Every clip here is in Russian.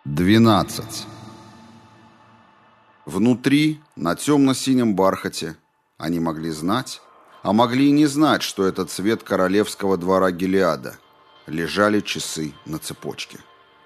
12. Внутри, на темно-синем бархате, они могли знать, а могли и не знать, что это цвет королевского двора Гилеада, лежали часы на цепочке.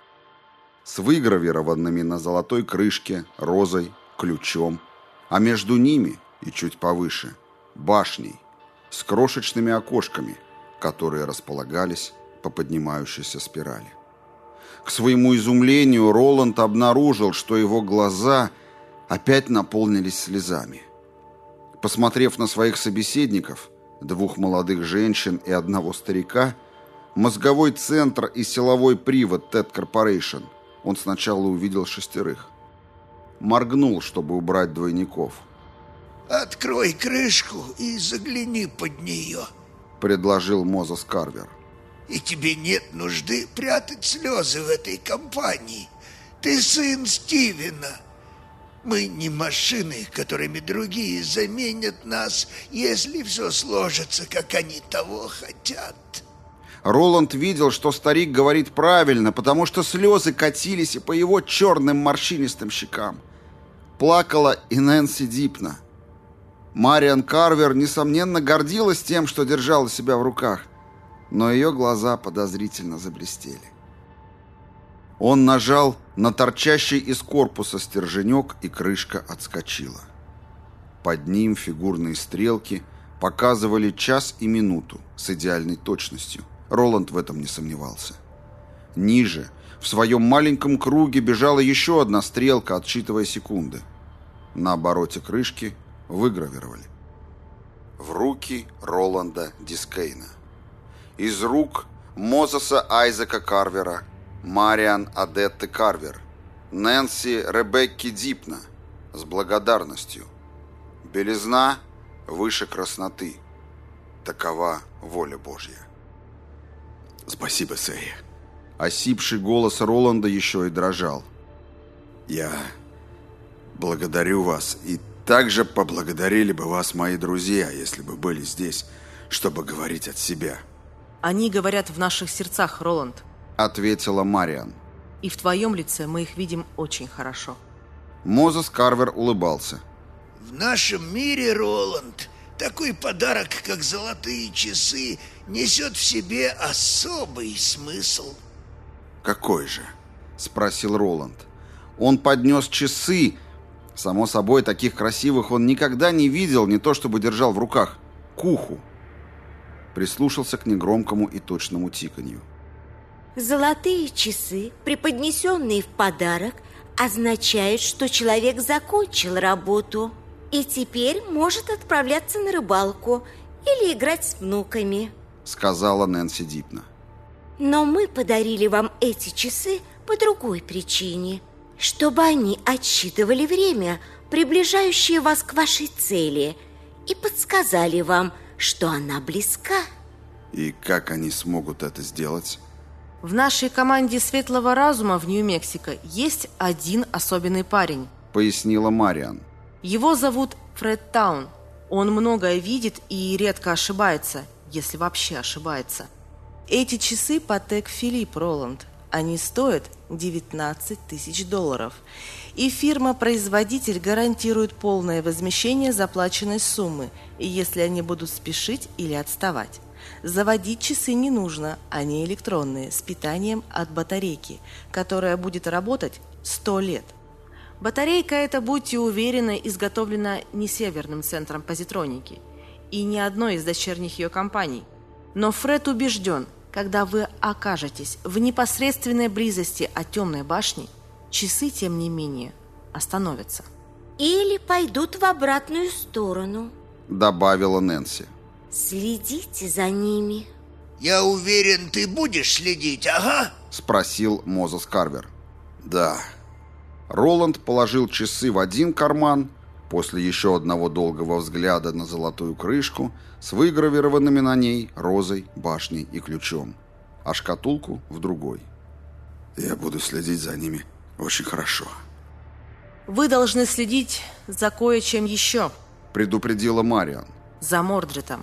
С выгравированными на золотой крышке розой, ключом, а между ними и чуть повыше башней с крошечными окошками, которые располагались по поднимающейся спирали. К своему изумлению Роланд обнаружил, что его глаза опять наполнились слезами. Посмотрев на своих собеседников, двух молодых женщин и одного старика, мозговой центр и силовой привод TED Corporation, он сначала увидел 6. Моргнул, чтобы убрать двойников. «Открой крышку и загляни под нее», — предложил Мозес Карвер. «И тебе нет нужды прятать слезы в этой компании. Ты сын Стивена. Мы не машины, которыми другие заменят нас, если все сложится, как они того хотят». Роланд видел, что старик говорит правильно, потому что слезы катились и по его черным морщинистым щекам. Плакала и Нэнси Дипна. Мариан Карвер, несомненно, гордилась тем, что держала себя в руках, но ее глаза подозрительно заблестели. Он нажал на торчащий из корпуса стерженек, и крышка отскочила. Под ним фигурные стрелки показывали час и минуту с идеальной точностью. Роланд в этом не сомневался. Ниже, в своем маленьком круге, бежала еще одна стрелка, отсчитывая секунды. На обороте крышки выгравировали: в руки Роланда Дискейна. Из рук Мозеса Айзека Карвера, Мариан Адетты Карвер, Нэнси Ребекки Дипна, с благодарностью. Белизна выше красноты. Такова воля Божья. «Спасибо, Сэй». Осипший голос Роланда еще и дрожал. «Я благодарю вас, и также поблагодарили бы вас мои друзья, если бы были здесь, чтобы говорить от себя». «Они говорят в наших сердцах, Роланд», — ответила Мариан. «И в твоем лице мы их видим очень хорошо». Мозес Карвер улыбался. «В нашем мире, Роланд, такой подарок, как золотые часы, несет в себе особый смысл». «Какой же?» — спросил Роланд. Он поднес часы. Само собой, таких красивых он никогда не видел, не то чтобы держал в руках, к уху. Прислушался к негромкому и точному тиканью. Золотые часы, преподнесенные в подарок, означают, что человек закончил работу и теперь может отправляться на рыбалку или играть с внуками, сказала Нэнси Дипна. Но мы подарили вам эти часы по другой причине, чтобы они отсчитывали время, приближающее вас к вашей цели, и подсказали вам, что она близка. И как они смогут это сделать? В нашей команде Светлого Разума в Нью-Мексико есть один особенный парень, пояснила Мариан. Его зовут Фред Таун. Он многое видит и редко ошибается, если вообще ошибается. Эти часы Patek Philippe, Роланд. Они стоят $19 тысяч. И фирма-производитель гарантирует полное возмещение заплаченной суммы, если они будут спешить или отставать. Заводить часы не нужно, они электронные, с питанием от батарейки, которая будет работать 100 лет. Батарейка эта, будьте уверены, изготовлена не Северным центром позитроники и ни одной из дочерних ее компаний. Но Фред убежден, когда вы окажетесь в непосредственной близости от темной башни, часы, тем не менее, остановятся. Или пойдут в обратную сторону, добавила Нэнси. Следите за ними. «Я уверен, ты будешь следить, ага?» — спросил Мозес Карвер. «Да». Роланд положил часы в один карман, после еще одного долгого взгляда на золотую крышку с выгравированными на ней розой, башней и ключом, а шкатулку в другой. «Я буду следить за ними очень хорошо». «Вы должны следить за кое-чем еще», — предупредила Мариан. «За Мордретом».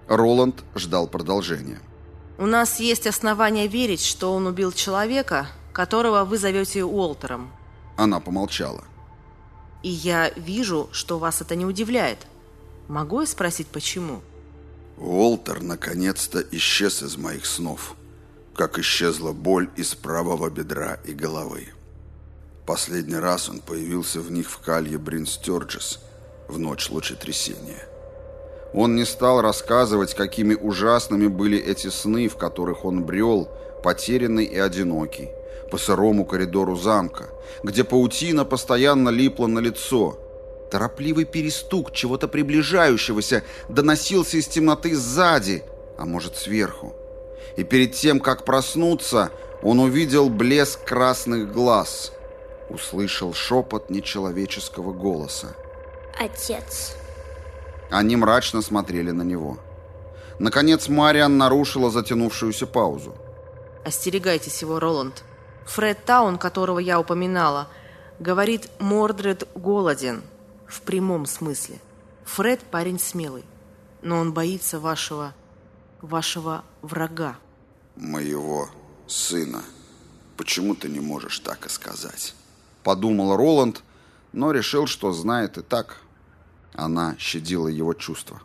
Роланд ждал продолжения. «У нас есть основания верить, что он убил человека, которого вы зовете Уолтером. Она помолчала. И я вижу, что вас это не удивляет. Могу я спросить, почему? Уолтер наконец-то исчез из моих снов, как исчезла боль из правого бедра и головы. Последний раз он появился в них в калье Брин-Стёрджес в ночь лучетрясения. Он не стал рассказывать, какими ужасными были эти сны, в которых он брел, потерянный и одинокий, по сырому коридору замка, где паутина постоянно липла на лицо. Торопливый перестук чего-то приближающегося доносился из темноты сзади, а может сверху. И перед тем, как проснуться, он увидел блеск красных глаз, услышал шепот нечеловеческого голоса. Отец. Они мрачно смотрели на него. Наконец Мариан нарушила затянувшуюся паузу. Остерегайтесь его, Роланд. Фред Таун, которого я упоминала, говорит, Мордред голоден. В прямом смысле. Фред парень смелый, но он боится вашего врага. Моего сына. Почему ты не можешь так и сказать? Подумал Роланд, но решил, что знает и так. Она щадила его чувства.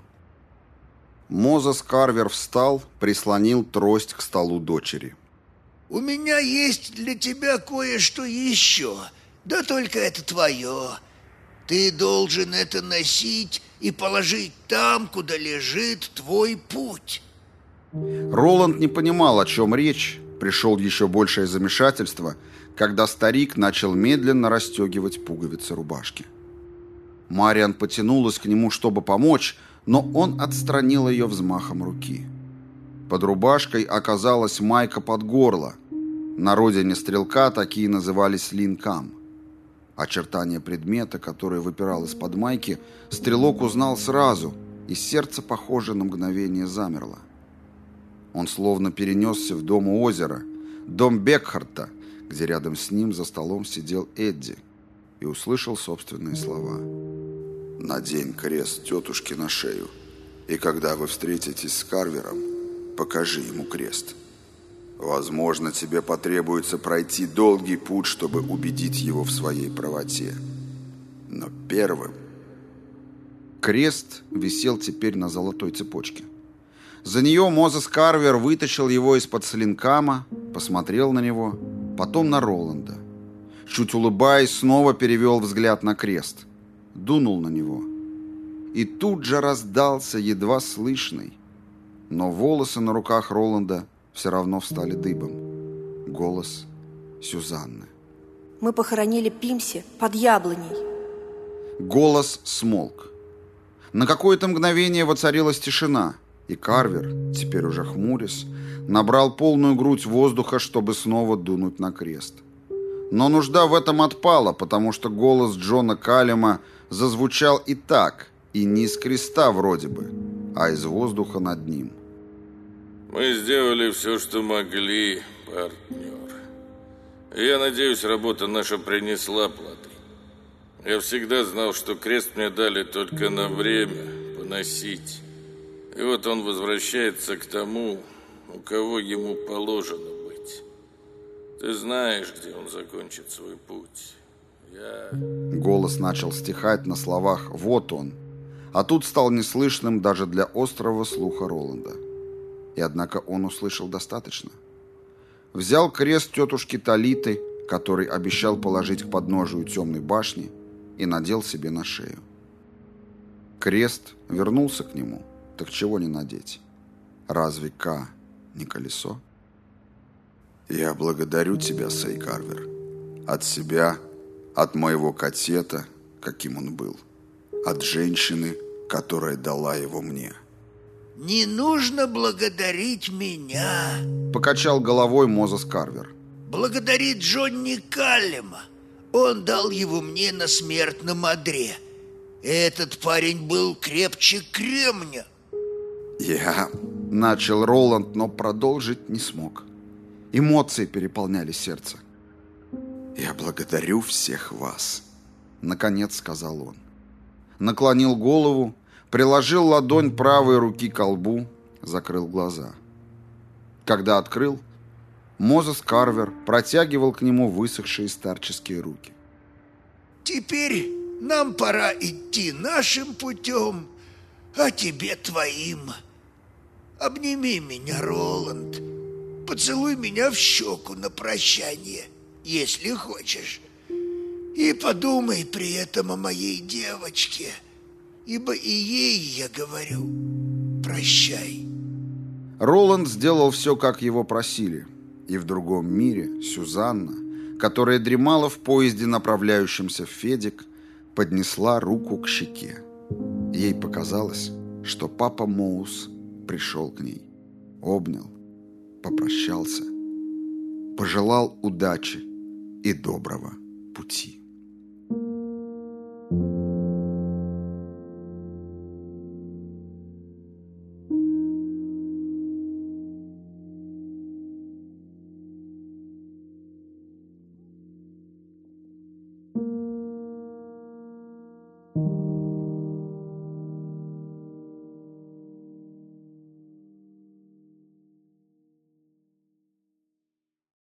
Мозес Карвер встал, прислонил трость к столу дочери. У меня есть для тебя кое-что еще, да только это твое. Ты должен это носить и положить там, куда лежит твой путь. Роланд не понимал, о чем речь. Пришел еще большее замешательство, когда старик начал медленно расстегивать пуговицы рубашки. Мариан потянулась к нему, чтобы помочь, но он отстранил ее взмахом руки. Под рубашкой оказалась майка под горло. На родине стрелка такие назывались линкам. Очертания предмета, который выпирал из-под майки, стрелок узнал сразу, и сердце, похоже, на мгновение замерло. Он словно перенесся в дом у озера, дом Бекхарта, где рядом с ним за столом сидел Эдди, и услышал собственные слова. Надень крест тетушки на шею, и когда вы встретитесь с Карвером, покажи ему крест. Возможно, тебе потребуется пройти долгий путь, чтобы убедить его в своей правоте. Но первым... Крест висел теперь на золотой цепочке. За нее Мозес Карвер вытащил его из-под слинкама, посмотрел на него, потом на Роланда. Чуть улыбаясь, снова перевел взгляд на крест. Дунул на него. И тут же раздался едва слышный, но волосы на руках Роланда все равно встали дыбом. Голос Сюзанны. Мы похоронили Пимси под яблоней. Голос смолк. На какое-то мгновение воцарилась тишина, и Карвер, теперь уже хмурясь, набрал полную грудь воздуха, чтобы снова дунуть на крест. Но нужда в этом отпала, потому что голос Джона Каллема зазвучал и так, и не из креста вроде бы, а из воздуха над ним. Мы сделали все, что могли, партнер. Я надеюсь, работа наша принесла плоды. Я всегда знал, что крест мне дали только на время поносить. И вот он возвращается к тому, у кого ему положено быть. Ты знаешь, где он закончит свой путь. Голос начал стихать на словах «вот он», а тут стал неслышным даже для острого слуха Роланда. И однако он услышал достаточно. Взял крест тетушки Талиты, который обещал положить к подножию темной башни, и надел себе на шею. Крест вернулся к нему, так чего не надеть? Разве К не колесо? Я благодарю тебя, Сей Карвер. От себя, от моего катета, каким он был. От женщины, которая дала его мне. Не нужно благодарить меня. Покачал головой Мозес Карвер. Благодари Джонни Каллема. Он дал его мне на смертном одре. Этот парень был крепче кремня. Я... Начал Роланд, но продолжить не смог. Эмоции переполняли сердце. Я благодарю всех вас, наконец сказал он. Наклонил голову, приложил ладонь правой руки к колбу, закрыл глаза. Когда открыл, Мозес Карвер протягивал к нему высохшие старческие руки. Теперь нам пора идти нашим путем, а тебе твоим. Обними меня, Роланд. Поцелуй меня в щеку на прощание, если хочешь. И подумай при этом о моей девочке, ибо и ей я говорю «прощай». Роланд сделал все, как его просили. И в другом мире Сюзанна, которая дремала в поезде, направляющемся в Федик, поднесла руку к щеке. Ей показалось, что папа Моус пришел к ней, обнял, попрощался, пожелал удачи и доброго пути.